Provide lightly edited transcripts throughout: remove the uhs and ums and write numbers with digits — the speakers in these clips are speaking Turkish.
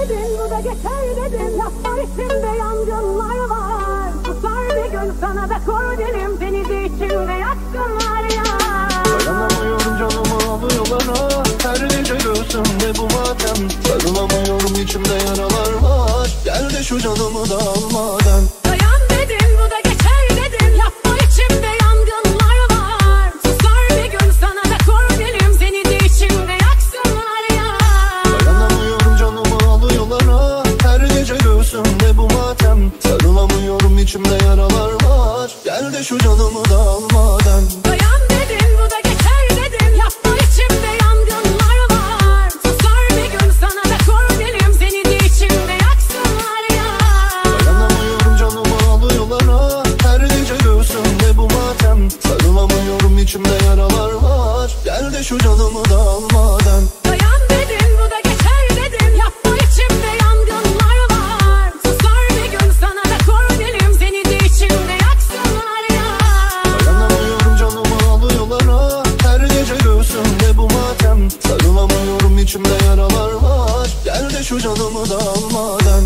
dedin, bu da geçer dedin. Laflar içinde yangınlar var. Susar bir gün sana da kor dilim. Seni de içimde yaksınlar ya. Dayanamıyorum, canımı alıyorlar ha. Her gece göğsümde bu matem. Sarılamıyorum, içimde yaralar var. Gel de şu canımı da almadan. Dayan dedin, bu da geçer dedin. Yapma, içimde yangınlar var. Susar bir gün sana da kor dilim. Seni de içimde yaksınlar ya. Dayanamıyorum, canımı alıyorlar ha. Her gece göğsümde bu matem. Sarılamıyorum, içimde yaralar var. Gel de şu canımı da almadan. Dayan dedin, bu da geçer dedin. Yapma, içimde yangınlar var. Susar bir gün sana da kor dilim. Seni de içimde yaksınlar ya. Dayanamıyorum, canımı alıyorlar ha. Her gece göğsümde bu matem. Sarılamıyorum, içimde yaralar var. Gel de şu canımı da almadan. Dayan dedin, bu da geçer dedin. Yapma, içimde yangınlar var. Susar bir gün sana da kor dilim. Seni de içimde yaksınlar ya. Dayanamıyorum, canımı alıyorlar ha. Her gece göğsümde bu matem. Sarılamıyorum, içimde yaralar var. Gel de şu canımı da almadan.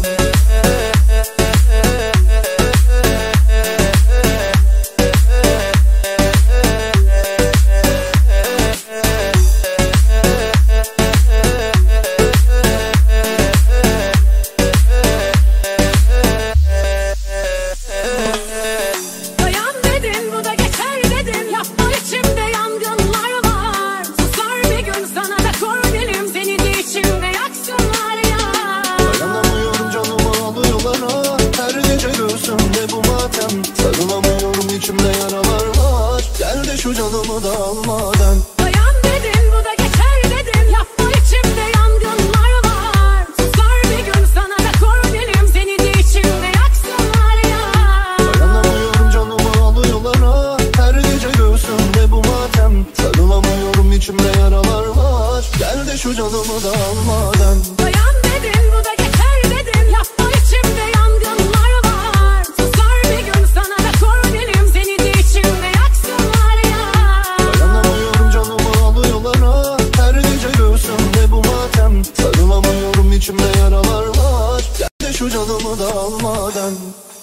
Dayan dedin, bu da geçer dedin. Yapma, içimde yangınlar var. Susar bir gün sana da kor dilim. Seni de içimde yaksınlar ya. Dayanamıyorum, canımı alıyorlar ha. Her gece göğsümde bu matem. Sarılamıyorum, içimde yaralar var. Gel de şu canımı da almadan. Dayan dedin, bu da geçer dedin. Yapma, içimde yangınlar var. Susar bir gün sana da kor dilim. Seni de içimde yaksınlar ya. Dayanamıyorum, canımı alıyorlar ha. Her gece göğsümde bu matem. Sarılamıyorum, içimde yaralar var. Gel de şu canımı da almadan. Dayan dedin, bu da geçer dedin. Yapma, içimde yangınlar var. Susar bir gün sana da kor dilim. Seni de içimde yaksınlar ya. Dayanamıyorum, canımı alıyorlar ha. Her gece göğsümde bu matem. Sarılamıyorum, içimde yaralar var. Gel de şu canımı da almadan.